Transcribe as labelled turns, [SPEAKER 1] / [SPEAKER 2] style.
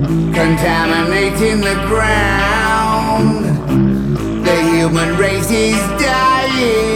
[SPEAKER 1] contaminating the ground. The human race is dying.